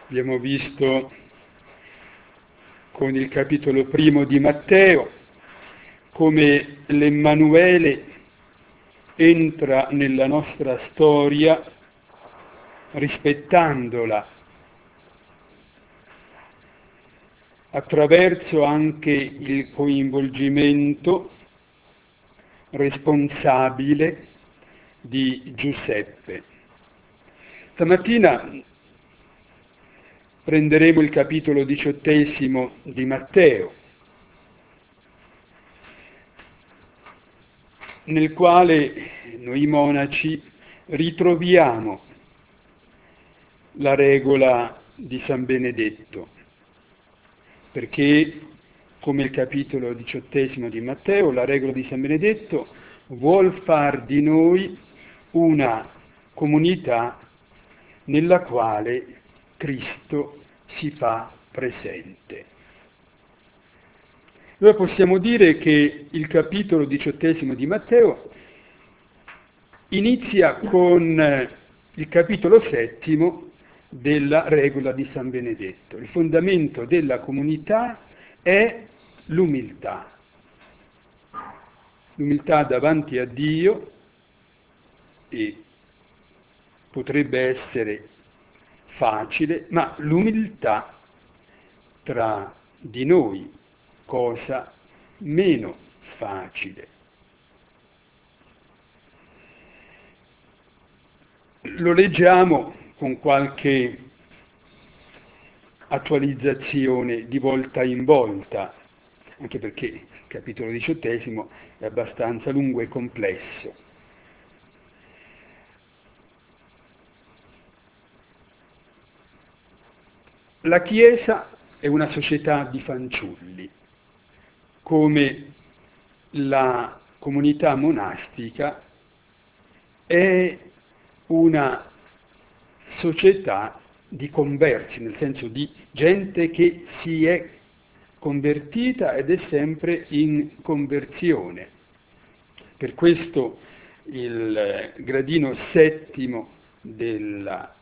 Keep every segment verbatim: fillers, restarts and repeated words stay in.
Abbiamo visto con il capitolo primo di Matteo come l'Emmanuele entra nella nostra storia rispettandola attraverso anche il coinvolgimento responsabile di Giuseppe. Stamattina prenderemo il capitolo diciottesimo di Matteo, nel quale noi monaci ritroviamo la regola di San Benedetto, perché, come il capitolo diciottesimo di Matteo, la regola di San Benedetto vuol far di noi una comunità nella quale Cristo si fa presente. Allora possiamo dire che il capitolo diciottesimo di Matteo inizia con il capitolo settimo della regola di San Benedetto. Il fondamento della comunità è l'umiltà. L'umiltà davanti a Dio, e potrebbe essere facile, ma l'umiltà tra di noi, cosa meno facile. Lo leggiamo con qualche attualizzazione di volta in volta, anche perché il capitolo diciottesimo è abbastanza lungo e complesso. La Chiesa è una società di fanciulli, come la comunità monastica è una società di conversi, nel senso di gente che si è convertita ed è sempre in conversione. Per questo il gradino settimo della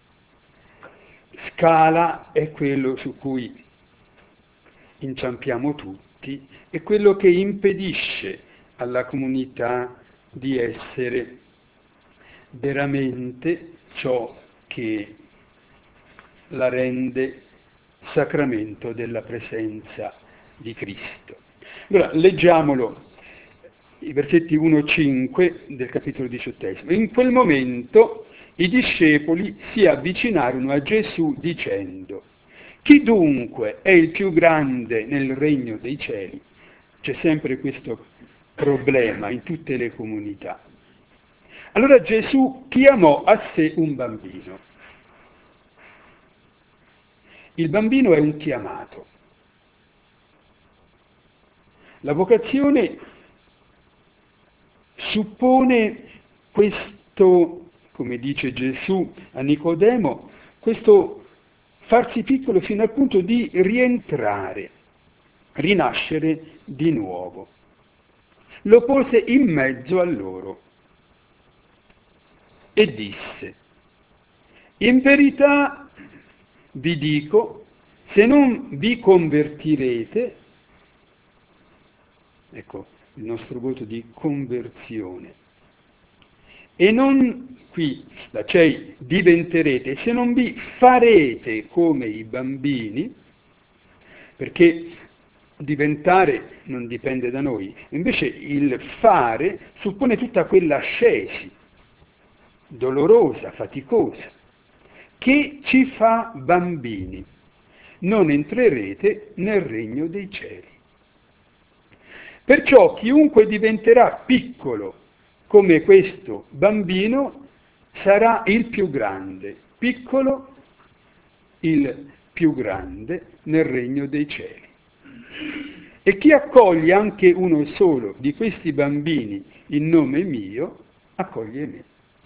scala è quello su cui inciampiamo tutti, è quello che impedisce alla comunità di essere veramente ciò che la rende sacramento della presenza di Cristo. Allora, leggiamolo, i versetti uno cinque del capitolo diciottesimo. In quel momento i discepoli si avvicinarono a Gesù dicendo: chi dunque è il più grande nel regno dei cieli? C'è sempre questo problema in tutte le comunità. Allora Gesù chiamò a sé un bambino. Il bambino è un chiamato. La vocazione suppone questo, come dice Gesù a Nicodemo, questo farsi piccolo fino al punto di rientrare, rinascere di nuovo. Lo pose in mezzo a loro e disse: in verità vi dico, se non vi convertirete, ecco il nostro voto di conversione, e non, qui la cei, diventerete, se non vi farete come i bambini, perché diventare non dipende da noi, invece il fare suppone tutta quell'ascesi dolorosa, faticosa, che ci fa bambini. Non entrerete nel regno dei cieli. Perciò chiunque diventerà piccolo come questo bambino sarà il più grande, piccolo il più grande nel regno dei cieli. E chi accoglie anche uno solo di questi bambini in nome mio, accoglie me.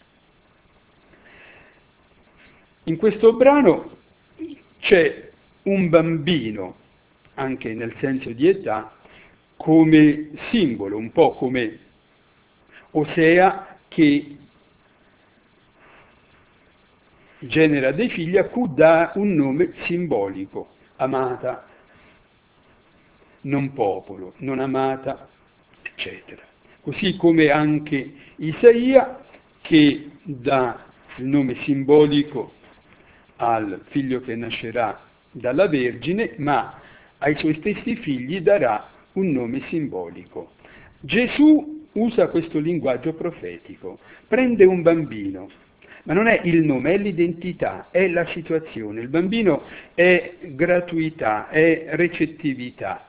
In questo brano c'è un bambino, anche nel senso di età, come simbolo, un po' come Osea che genera dei figli a cui dà un nome simbolico, amata, non popolo, non amata, eccetera. Così come anche Isaia, che dà il nome simbolico al figlio che nascerà dalla Vergine, ma ai suoi stessi figli darà un nome simbolico. Gesù usa questo linguaggio profetico, prende un bambino, ma non è il nome, è l'identità, è la situazione. Il bambino è gratuità, è recettività.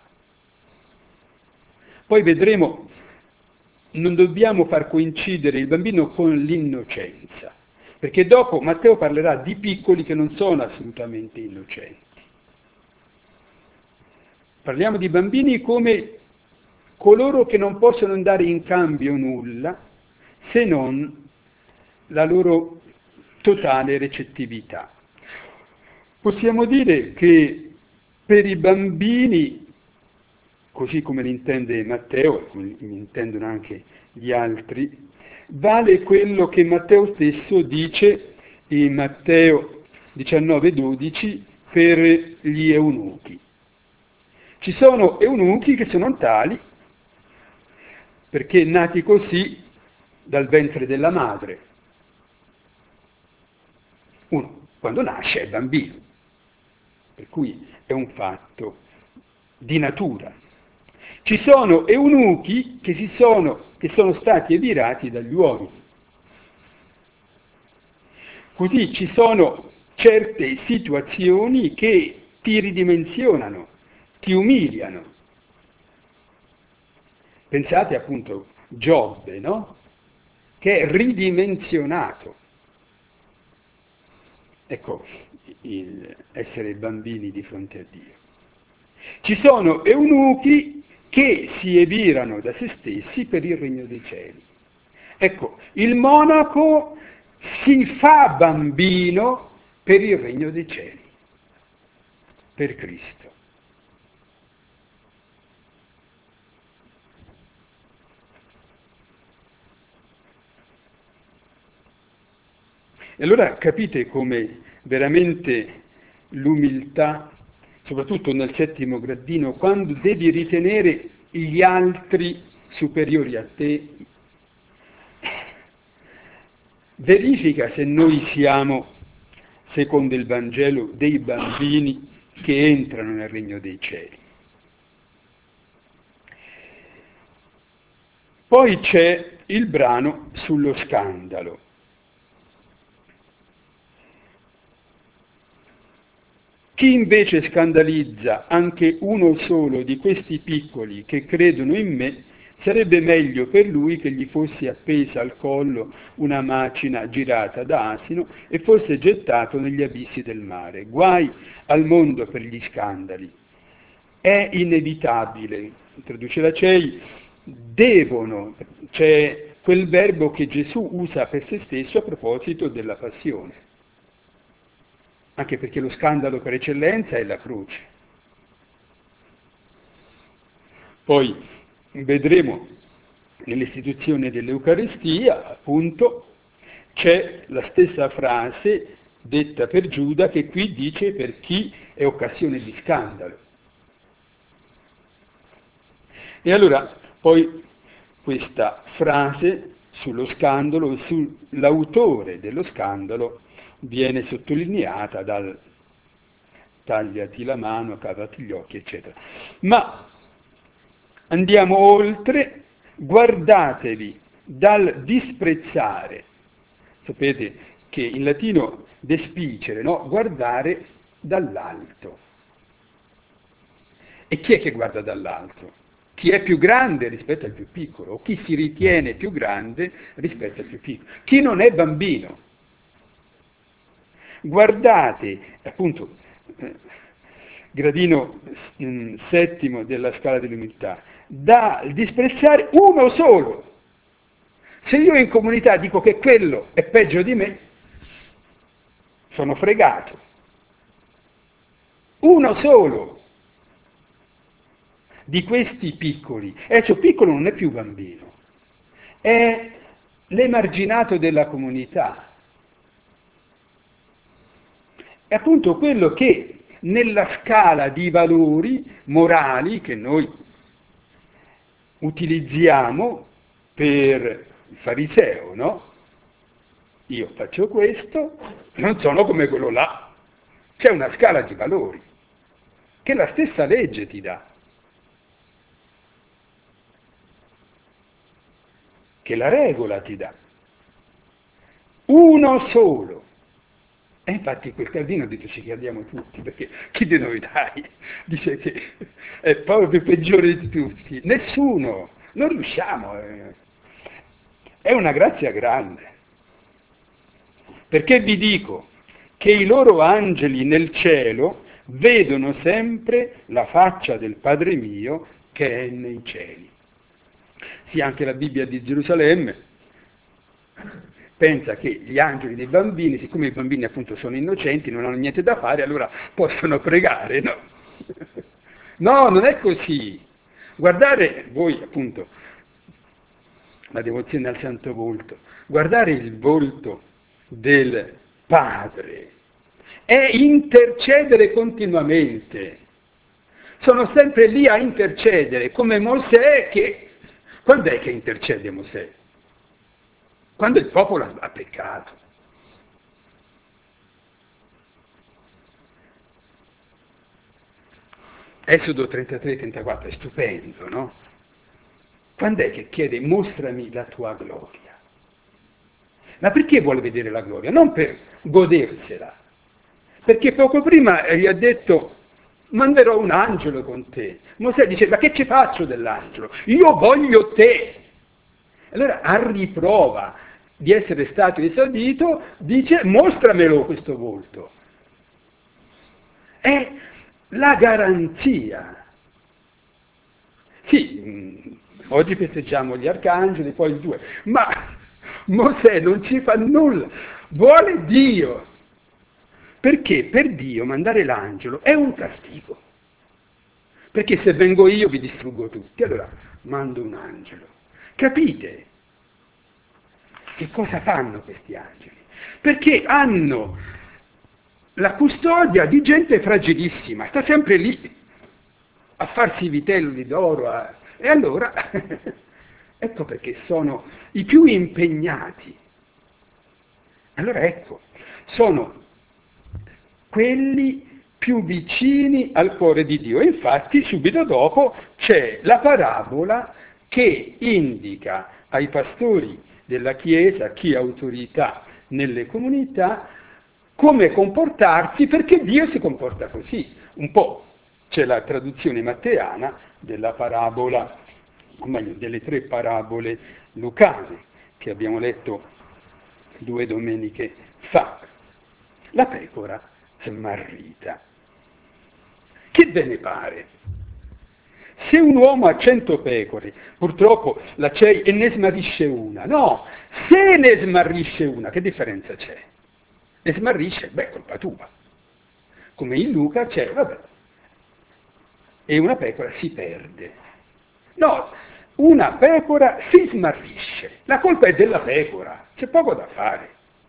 Poi vedremo, non dobbiamo far coincidere il bambino con l'innocenza, perché dopo Matteo parlerà di piccoli che non sono assolutamente innocenti. Parliamo di bambini come coloro che non possono dare in cambio nulla se non la loro totale recettività. Possiamo dire che per i bambini, così come li intende Matteo e come li intendono anche gli altri, vale quello che Matteo stesso dice in Matteo diciannove dodici per gli eunuchi. Ci sono eunuchi che sono tali perché nati così dal ventre della madre. Uno, quando nasce, è bambino, per cui è un fatto di natura. Ci sono eunuchi che, si sono, che sono stati evirati dagli uomini. Così ci sono certe situazioni che ti ridimensionano, ti umiliano. Pensate appunto Giobbe, no? Che è ridimensionato. Ecco, il essere bambini di fronte a Dio. Ci sono eunuchi che si evirano da se stessi per il regno dei cieli. Ecco, il monaco si fa bambino per il regno dei cieli, per Cristo. E allora capite come veramente l'umiltà, soprattutto nel settimo gradino, quando devi ritenere gli altri superiori a te, verifica se noi siamo, secondo il Vangelo, dei bambini che entrano nel regno dei cieli. Poi c'è il brano sullo scandalo. Chi invece scandalizza anche uno solo di questi piccoli che credono in me, sarebbe meglio per lui che gli fosse appesa al collo una macina girata da asino e fosse gettato negli abissi del mare. Guai al mondo per gli scandali. È inevitabile, traduce la C E I, devono, c'è quel verbo che Gesù usa per se stesso a proposito della passione. Anche perché lo scandalo per eccellenza è la croce. Poi vedremo nell'istituzione dell'Eucaristia, appunto, c'è la stessa frase detta per Giuda che qui dice per chi è occasione di scandalo. E allora poi questa frase sullo scandalo e sull'autore dello scandalo viene sottolineata dal tagliati la mano, cavati gli occhi, eccetera. Ma andiamo oltre, guardatevi dal disprezzare. Sapete che in latino despicere, no? Guardare dall'alto. E chi è che guarda dall'alto? Chi è più grande rispetto al più piccolo, o chi si ritiene più grande rispetto al più piccolo. Chi non è bambino. Guardate, appunto, eh, gradino mh, settimo della scala dell'umiltà, da disprezzare uno solo. Se io in comunità dico che quello è peggio di me, sono fregato. Uno solo di questi piccoli, e cioè piccolo non è più bambino, è l'emarginato della comunità. è appunto quello che nella scala di valori morali che noi utilizziamo per il fariseo, no? Io faccio questo, non sono come quello là. C'è una scala di valori che la stessa legge ti dà, che la regola ti dà. Uno solo. E infatti quel Calvino dice ci crediamo tutti, perché chi di noi dai dice che è proprio peggiore di tutti? Nessuno, non riusciamo. eh. È una grazia grande. Perché vi dico che i loro angeli nel cielo vedono sempre la faccia del Padre mio che è nei cieli. Sì, anche la Bibbia di Gerusalemme pensa che gli angeli dei bambini, siccome i bambini appunto sono innocenti, non hanno niente da fare, allora possono pregare, no? No, non è così. Guardare, voi appunto, la devozione al santo volto, guardare il volto del Padre è intercedere continuamente. Sono sempre lì a intercedere, come Mosè che... Quando è che intercede Mosè? Quando il popolo ha peccato. Esodo trentatré trentaquattro è stupendo, no? Quando è che chiede mostrami la tua gloria? Ma perché vuole vedere la gloria? Non per godersela, perché poco prima gli ha detto manderò un angelo con te. Mosè dice ma che ci faccio dell'angelo? Io voglio te. Allora a riprova di essere stato esaudito dice mostramelo questo volto. È la garanzia. Sì, oggi festeggiamo gli arcangeli, poi il due, ma Mosè non ci fa nulla, vuole Dio, perché per Dio mandare l'angelo è un castigo, perché se vengo io vi distruggo tutti, allora mando un angelo. Capite? Che cosa fanno questi angeli? Perché hanno la custodia di gente fragilissima, sta sempre lì a farsi i vitelli d'oro, a... e allora ecco perché sono i più impegnati. Allora ecco, sono quelli più vicini al cuore di Dio. Infatti subito dopo c'è la parabola che indica ai pastori della Chiesa, chi ha autorità nelle comunità, come comportarsi, perché Dio si comporta così. Un po' c'è la traduzione matteana della parabola, o meglio, delle tre parabole lucane che abbiamo letto due domeniche fa. La pecora smarrita. Che ve ne pare? Se un uomo ha cento pecore, purtroppo la C E I e ne smarrisce una, no, se ne smarrisce una, che differenza c'è? Ne smarrisce, beh, colpa tua. Come in Luca c'è, vabbè, e una pecora si perde. No, una pecora si smarrisce, la colpa è della pecora, c'è poco da fare.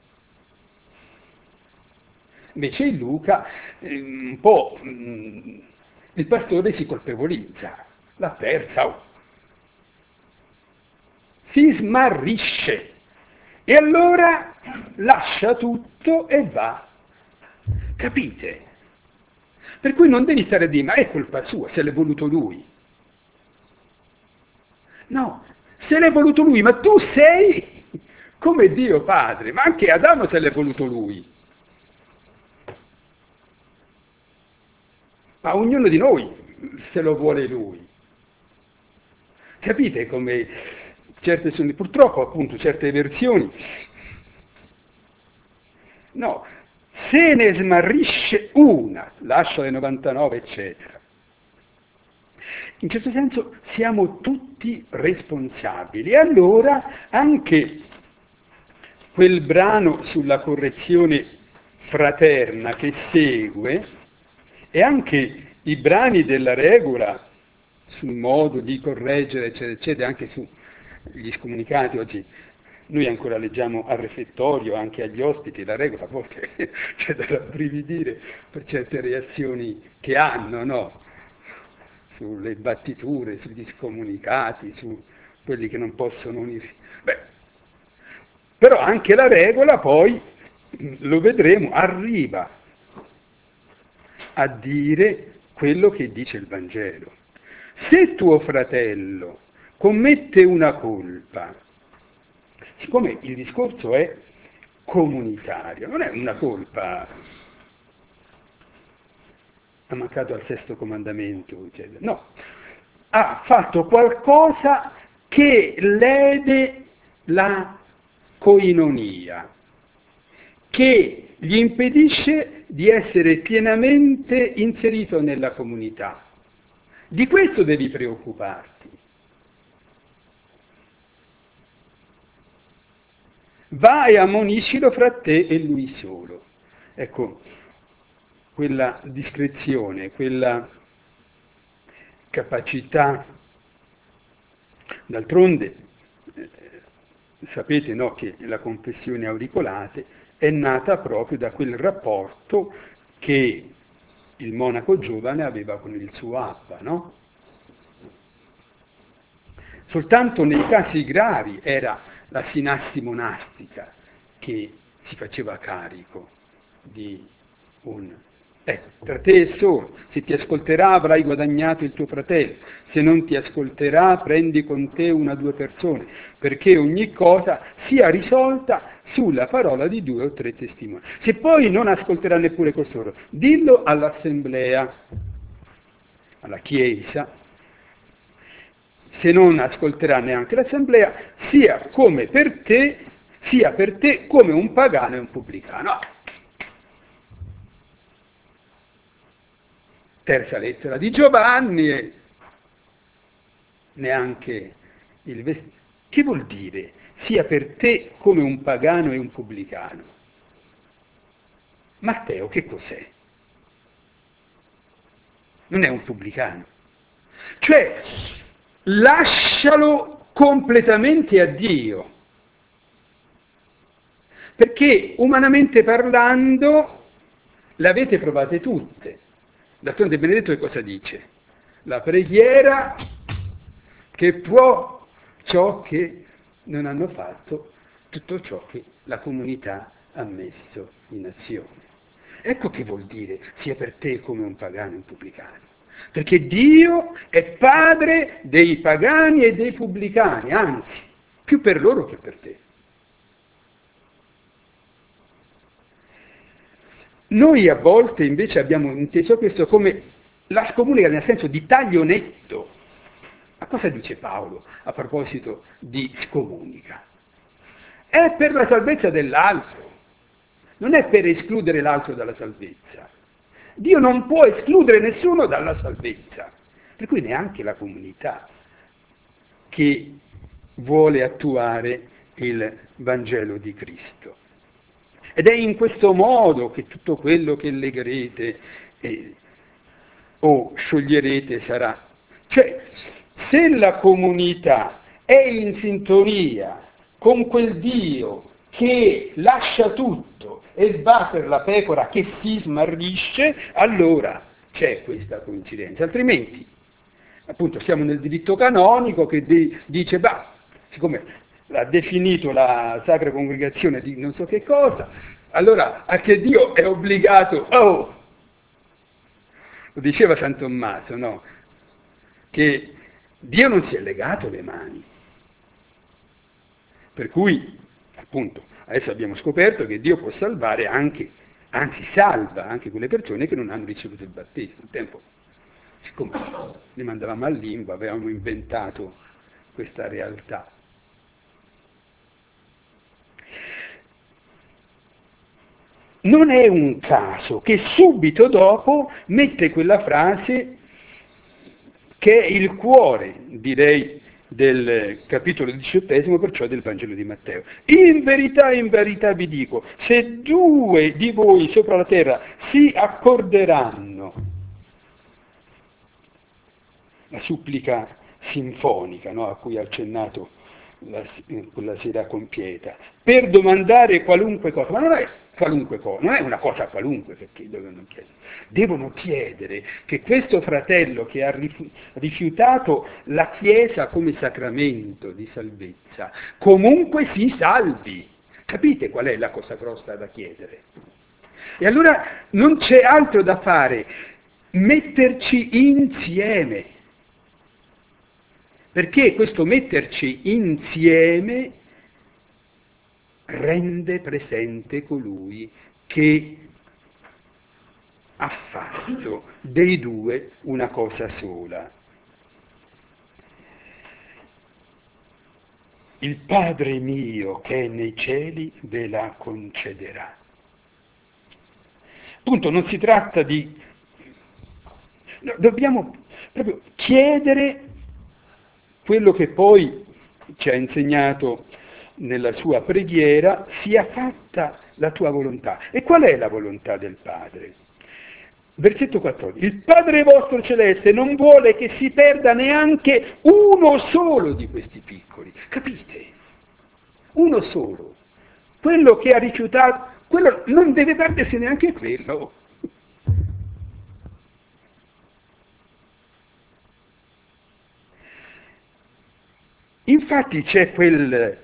Invece in Luca un po' il pastore si colpevolizza, l'ha persa, oh. Si smarrisce e allora lascia tutto e va. Capite? Per cui non devi stare a dire, ma è colpa sua, se l'è voluto lui. No, se l'è voluto lui, ma tu sei come Dio Padre, ma anche Adamo se l'è voluto lui. Ma ognuno di noi se lo vuole lui. Capite come certe sono, purtroppo appunto certe versioni, no, se ne smarrisce una, lascia le novantanove, eccetera. In certo senso siamo tutti responsabili. E allora anche quel brano sulla correzione fraterna che segue, e anche i brani della regola sul modo di correggere, eccetera, eccetera, anche sugli scomunicati oggi Noi ancora leggiamo al refettorio, anche agli ospiti, la regola a volte c'è da rabbrividire per certe reazioni che hanno, no? Sulle battiture, sugli scomunicati, su quelli che non possono unirsi. Beh, però anche la regola poi, lo vedremo, arriva a dire quello che dice il Vangelo. Se tuo fratello commette una colpa, siccome il discorso è comunitario, non è una colpa, ha mancato al sesto comandamento, eccetera. No, ha fatto qualcosa che lede la coinonia, che gli impedisce di essere pienamente inserito nella comunità. Di questo devi preoccuparti. Vai e ammoniscilo fra te e lui solo. Ecco, quella discrezione, quella capacità, d'altronde eh, sapete, no, che la confessione auricolate è nata proprio da quel rapporto che il monaco giovane aveva con il suo abba, no? Soltanto nei casi gravi era la sinassi monastica che si faceva carico di un... Ecco, tra te e solo, se ti ascolterà avrai guadagnato il tuo fratello, se non ti ascolterà prendi con te una o due persone, perché ogni cosa sia risolta sulla parola di due o tre testimoni. Se poi non ascolterà neppure costoro, dillo all'assemblea, alla chiesa. Se non ascolterà neanche l'assemblea, sia come per te, sia per te come un pagano e un pubblicano. Terza lettera di Giovanni, e neanche il vestito. Che vuol dire? Sia per te come un pagano e un pubblicano. Matteo che cos'è? Non è un pubblicano. Cioè, lascialo completamente a Dio. Perché umanamente parlando le avete provate tutte. D'altronde Benedetto che cosa dice? La preghiera che può ciò che non hanno fatto, tutto ciò che la comunità ha messo in azione. Ecco che vuol dire sia per te come un pagano e un pubblicano. Perché Dio è padre dei pagani e dei pubblicani, anzi, più per loro che per te. Noi a volte invece abbiamo inteso questo come la scomunica nel senso di taglio netto. Ma cosa dice Paolo a proposito di scomunica? È per la salvezza dell'altro, non è per escludere l'altro dalla salvezza. Dio non può escludere nessuno dalla salvezza, per cui neanche la comunità che vuole attuare il Vangelo di Cristo. Ed è in questo modo che tutto quello che legherete eh, o scioglierete sarà. Cioè, se la comunità è in sintonia con quel Dio che lascia tutto e va per la pecora che si smarrisce, allora c'è questa coincidenza. Altrimenti, appunto, siamo nel diritto canonico che di, dice, bah, siccome l'ha definito la Sacra Congregazione di non so che cosa, allora anche Dio è obbligato, oh, lo diceva San Tommaso, no? Che Dio non si è legato le mani. Per cui, appunto, adesso abbiamo scoperto che Dio può salvare anche, anzi salva anche quelle persone che non hanno ricevuto il battesimo. Un tempo, siccome li mandavamo al limbo, avevamo inventato questa realtà. Non è un caso che subito dopo mette quella frase che è il cuore, direi, del capitolo diciottesimo, perciò del Vangelo di Matteo. In verità, in verità vi dico, se due di voi sopra la terra si accorderanno, la supplica sinfonica, no, a cui ha accennato la, quella sera compieta, per domandare qualunque cosa, ma non è qualunque cosa, non è una cosa qualunque perché devono chiedere, devono chiedere che questo fratello che ha rifiutato la Chiesa come sacramento di salvezza, comunque si salvi. Capite qual è la cosa grossa da chiedere? E allora non c'è altro da fare, metterci insieme, perché questo metterci insieme rende presente colui che ha fatto dei due una cosa sola. Il Padre mio che è nei cieli ve la concederà. Appunto, non si tratta di... No, dobbiamo proprio chiedere quello che poi ci ha insegnato nella sua preghiera, sia fatta la tua volontà. E qual è la volontà del Padre? Versetto quattordici. Il Padre vostro celeste non vuole che si perda neanche uno solo di questi piccoli. Capite? Uno solo. Quello che ha rifiutato, quello non deve perdersi neanche quello. Infatti c'è quel,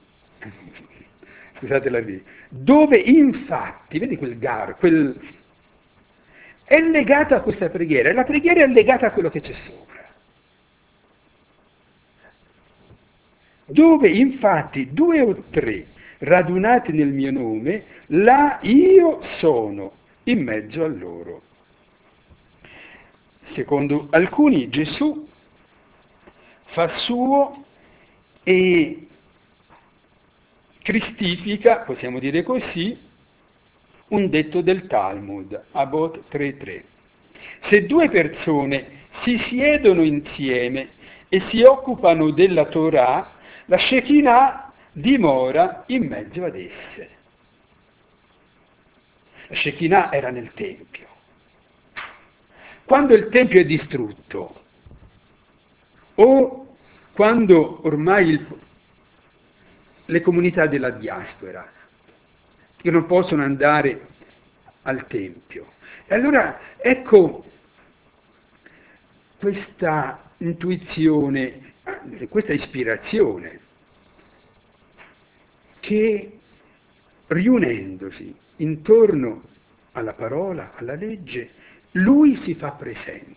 scusate la via, dove infatti, vedi quel gar, quel, è legata a questa preghiera, e la preghiera è legata a quello che c'è sopra. Dove infatti due o tre radunati nel mio nome, là io sono in mezzo a loro. Secondo alcuni Gesù fa suo e cristifica, possiamo dire così, un detto del Talmud, Abot tre tre. Se due persone si siedono insieme e si occupano della Torah, la Shekinah dimora in mezzo ad esse. La Shekinah era nel Tempio. Quando il Tempio è distrutto, o quando ormai il, le comunità della diaspora che non possono andare al Tempio. E allora ecco questa intuizione, questa ispirazione, che riunendosi intorno alla parola, alla legge, lui si fa presente.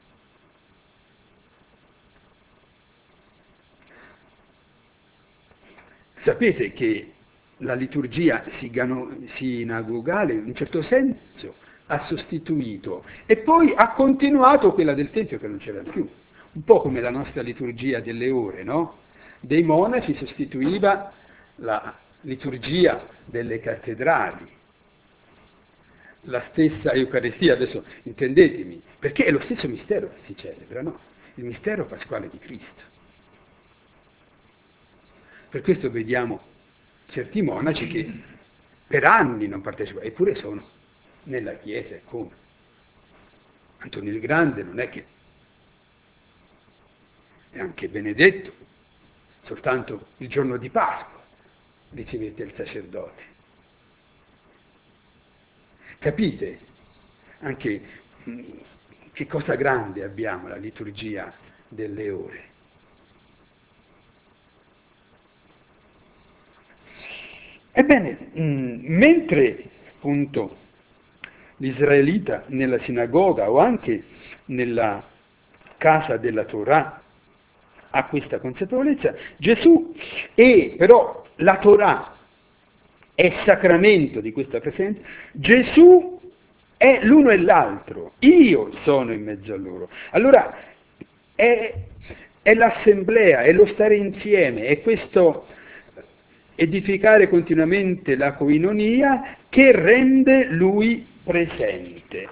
Sapete che la liturgia sinagogale in un certo senso ha sostituito e poi ha continuato quella del Tempio che non c'era più, un po' come la nostra liturgia delle ore, no? Dei monaci sostituiva la liturgia delle cattedrali, la stessa Eucaristia, adesso intendetemi, perché è lo stesso mistero che si celebra, no? Il mistero pasquale di Cristo. Per questo vediamo certi monaci che per anni non partecipano, eppure sono nella Chiesa, e come? Antonio il Grande non è che è anche Benedetto, soltanto il giorno di Pasqua ricevette il sacerdote. Capite? Anche mh, che cosa grande abbiamo la liturgia delle ore. Ebbene, mh, mentre appunto l'israelita nella sinagoga o anche nella casa della Torah ha questa consapevolezza, Gesù è però la Torah è sacramento di questa presenza, Gesù è l'uno e l'altro, io sono in mezzo a loro. Allora è, è l'assemblea, è lo stare insieme, è questo edificare continuamente la coinonia che rende lui presente.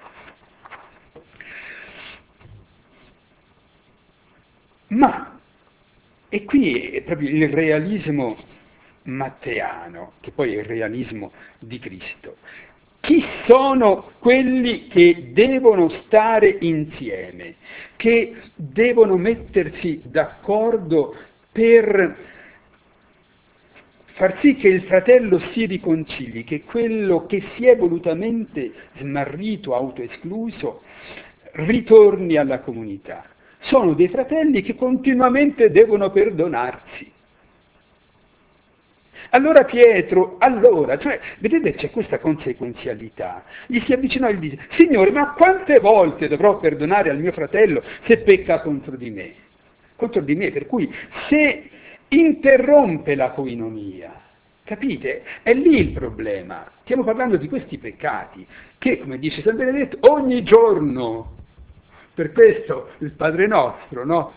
Ma, e qui è proprio il realismo matteano, che poi è il realismo di Cristo. Chi sono quelli che devono stare insieme, che devono mettersi d'accordo per far sì che il fratello si riconcili, che quello che si è volutamente smarrito, autoescluso, ritorni alla comunità. Sono dei fratelli che continuamente devono perdonarsi. Allora Pietro, allora, cioè, vedete c'è questa conseguenzialità, gli si avvicinò e gli dice, Signore, ma quante volte dovrò perdonare al mio fratello se pecca contro di me? Contro di me, per cui se interrompe la coinonia, capite? È lì il problema. Stiamo parlando di questi peccati, che, come dice San Benedetto, ogni giorno, per questo il Padre nostro, no?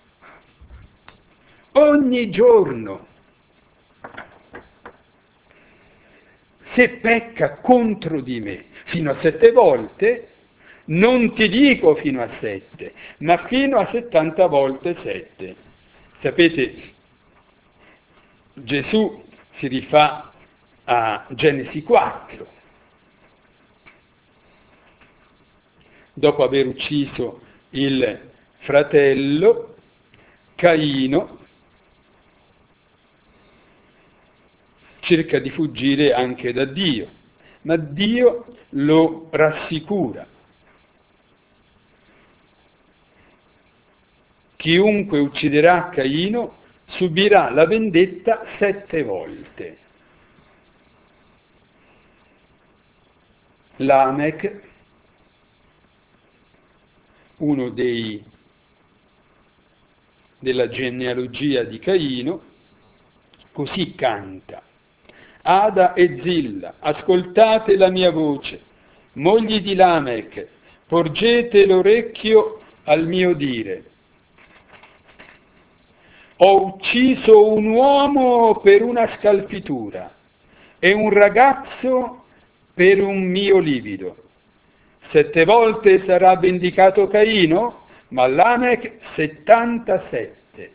Ogni giorno. Se pecca contro di me fino a sette volte, non ti dico fino a sette, ma fino a settanta volte sette. Sapete, Gesù si rifà a Genesi quattro, dopo aver ucciso il fratello, Caino cerca di fuggire anche da Dio, ma Dio lo rassicura. Chiunque ucciderà Caino subirà la vendetta sette volte. Lamech, uno dei della genealogia di Caino, così canta: Ada e Zilla, ascoltate la mia voce, mogli di Lamech, porgete l'orecchio al mio dire. Ho ucciso un uomo per una scalfitura e un ragazzo per un mio livido. Sette volte sarà vendicato Caino, ma Lamech settantasette.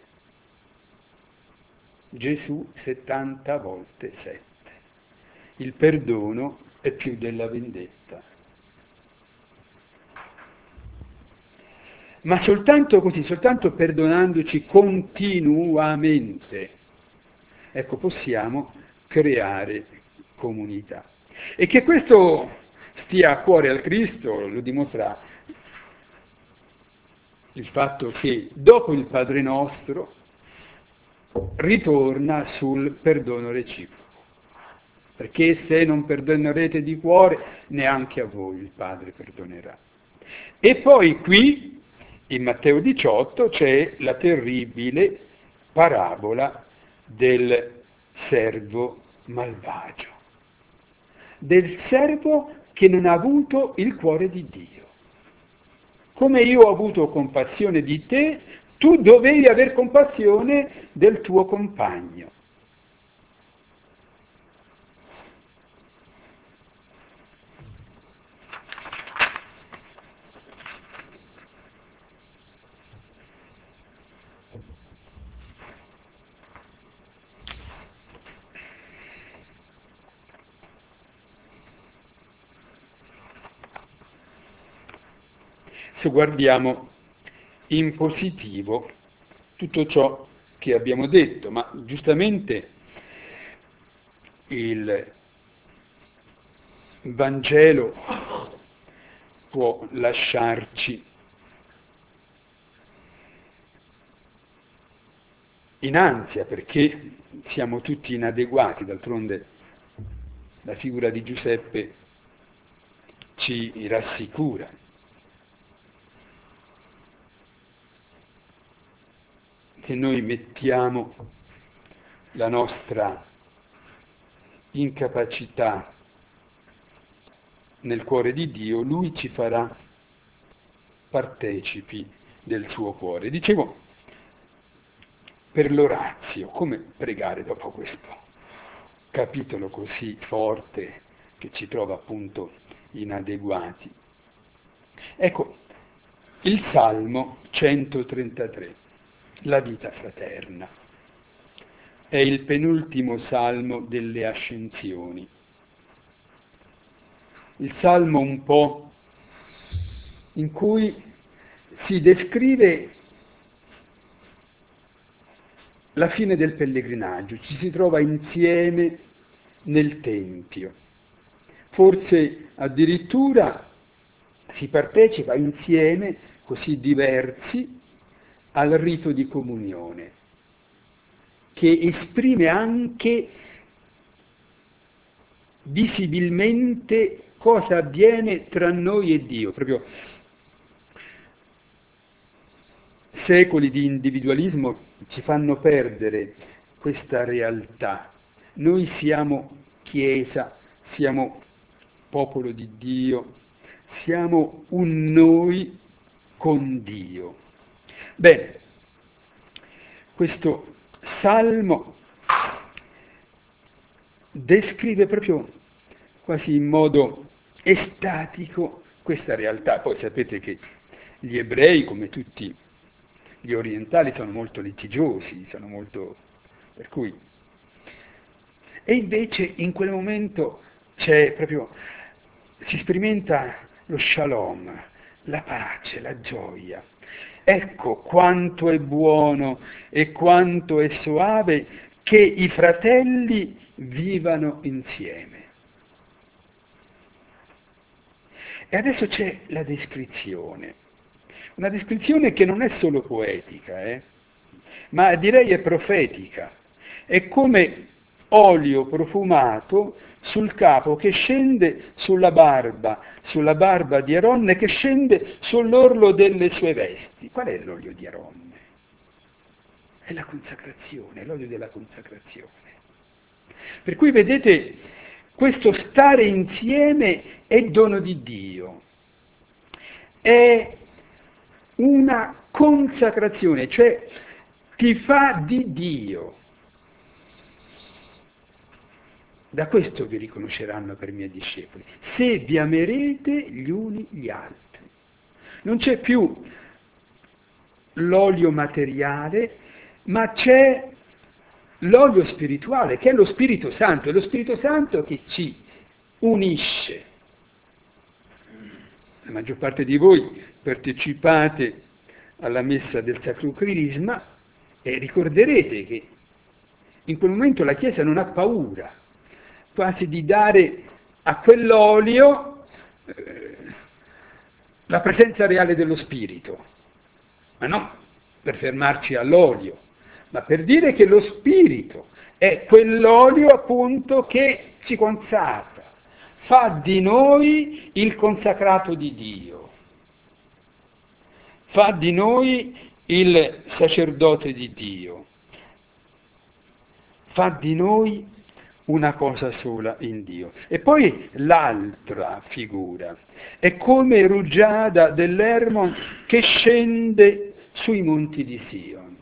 Gesù settanta volte sette. Il perdono è più della vendetta. Ma soltanto così, soltanto perdonandoci continuamente, ecco, possiamo creare comunità. E che questo stia a cuore al Cristo lo dimostra il fatto che dopo il Padre Nostro ritorna sul perdono reciproco. Perché se non perdonerete di cuore, neanche a voi il Padre perdonerà. E poi qui, in Matteo diciotto, c'è la terribile parabola del servo malvagio, del servo che non ha avuto il cuore di Dio. Come io ho avuto compassione di te, tu dovevi aver compassione del tuo compagno. Se guardiamo in positivo tutto ciò che abbiamo detto, ma giustamente il Vangelo può lasciarci in ansia perché siamo tutti inadeguati, d'altronde la figura di Giuseppe ci rassicura. Se noi mettiamo la nostra incapacità nel cuore di Dio, Lui ci farà partecipi del suo cuore. Dicevo, per l'Orazio, come pregare dopo questo capitolo così forte che ci trova appunto inadeguati? Ecco, il Salmo centotrentatré, la vita fraterna, è il penultimo salmo delle ascensioni. Il salmo un po' in cui si descrive la fine del pellegrinaggio, ci si trova insieme nel Tempio, forse addirittura si partecipa insieme, così diversi, al rito di comunione, che esprime anche visibilmente cosa avviene tra noi e Dio. Proprio secoli di individualismo ci fanno perdere questa realtà. Noi siamo Chiesa, siamo popolo di Dio, siamo un noi con Dio. Bene, questo salmo descrive proprio quasi in modo estatico questa realtà. Poi sapete che gli ebrei, come tutti gli orientali, sono molto litigiosi, sono molto... per cui... E invece in quel momento c'è proprio, si sperimenta lo shalom, la pace, la gioia. Ecco quanto è buono e quanto è soave che i fratelli vivano insieme. E adesso c'è la descrizione, una descrizione che non è solo poetica, eh, ma direi è profetica. È come olio profumato sul capo che scende sulla barba, sulla barba di Aronne, che scende sull'orlo delle sue vesti. Qual è l'olio di Aronne? È la consacrazione, l'olio della consacrazione. Per cui vedete, questo stare insieme è dono di Dio, è una consacrazione, cioè ti fa di Dio. Da questo vi riconosceranno per miei discepoli, se vi amerete gli uni gli altri. Non c'è più l'olio materiale, ma c'è l'olio spirituale, che è lo Spirito Santo, è lo Spirito Santo che ci unisce. La maggior parte di voi partecipate alla messa del Sacro Crisma e ricorderete che in quel momento la Chiesa non ha paura quasi di dare a quell'olio eh, la presenza reale dello Spirito, ma non per fermarci all'olio, ma per dire che lo Spirito è quell'olio appunto che ci consacra, fa di noi il consacrato di Dio, fa di noi il sacerdote di Dio, fa di noi una cosa sola in Dio. E poi l'altra figura è come rugiada dell'Hermon che scende sui monti di Sion.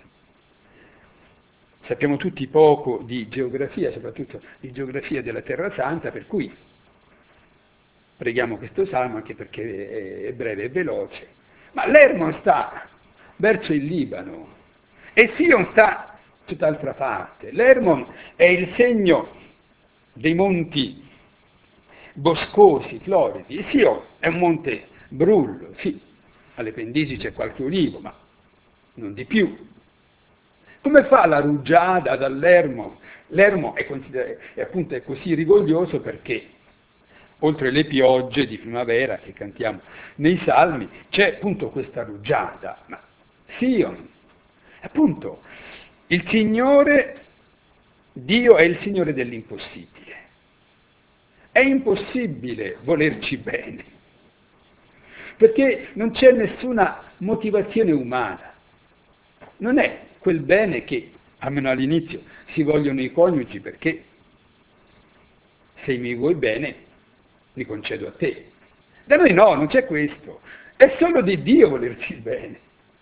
Sappiamo tutti poco di geografia, soprattutto di geografia della Terra Santa, per cui preghiamo questo salmo anche perché è breve e veloce. Ma l'Hermon sta verso il Libano e Sion sta tutt'altra parte. L'Hermon è il segno dei monti boscosi, floridi. E Sion è un monte brullo, sì, alle pendici c'è qualche ulivo, ma non di più. Come fa la rugiada dall'Hermon? L'Hermon è, è appunto è così rigoglioso perché oltre le piogge di primavera che cantiamo nei salmi, c'è appunto questa rugiada. Ma Sion, appunto, il Signore, Dio è il Signore dell'impossibile. È impossibile volerci bene, perché non c'è nessuna motivazione umana. Non è quel bene che, almeno all'inizio, si vogliono i coniugi perché se mi vuoi bene, li concedo a te. Da noi no, non c'è questo. È solo di Dio volerci bene.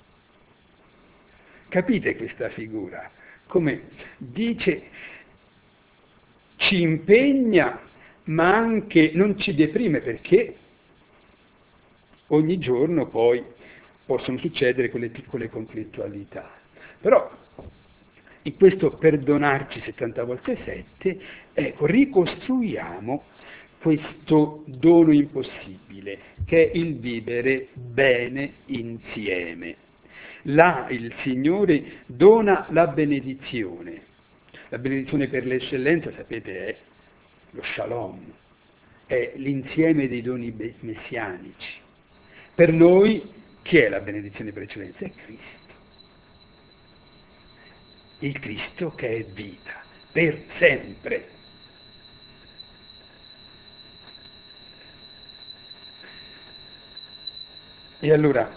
Capite questa figura? Come dice, ci impegna, ma anche non ci deprime, perché ogni giorno poi possono succedere quelle piccole conflittualità. Però in questo perdonarci settanta volte sette, ecco, ricostruiamo questo dono impossibile, che è il vivere bene insieme. là il Signore dona la benedizione. La benedizione per l'eccellenza, sapete, è lo shalom, è l'insieme dei doni messianici. Per noi, chi è la benedizione per eccellenza? È Cristo. Il Cristo che è vita, per sempre. E allora,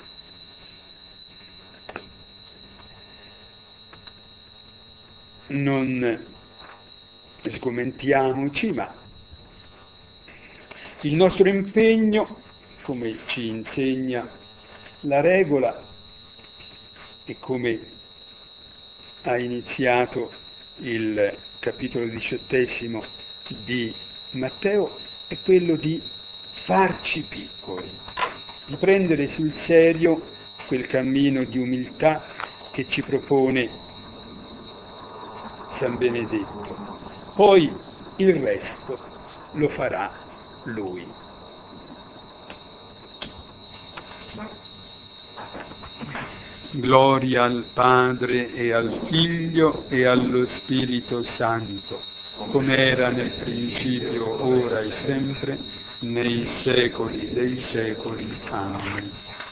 non sgomentiamoci, ma il nostro impegno, come ci insegna la regola e come ha iniziato il capitolo diciottesimo di Matteo, è quello di farci piccoli, di prendere sul serio quel cammino di umiltà che ci propone San Benedetto. Poi il resto lo farà Lui. Gloria al Padre e al Figlio e allo Spirito Santo, come era nel principio, ora e sempre, nei secoli dei secoli. Amen.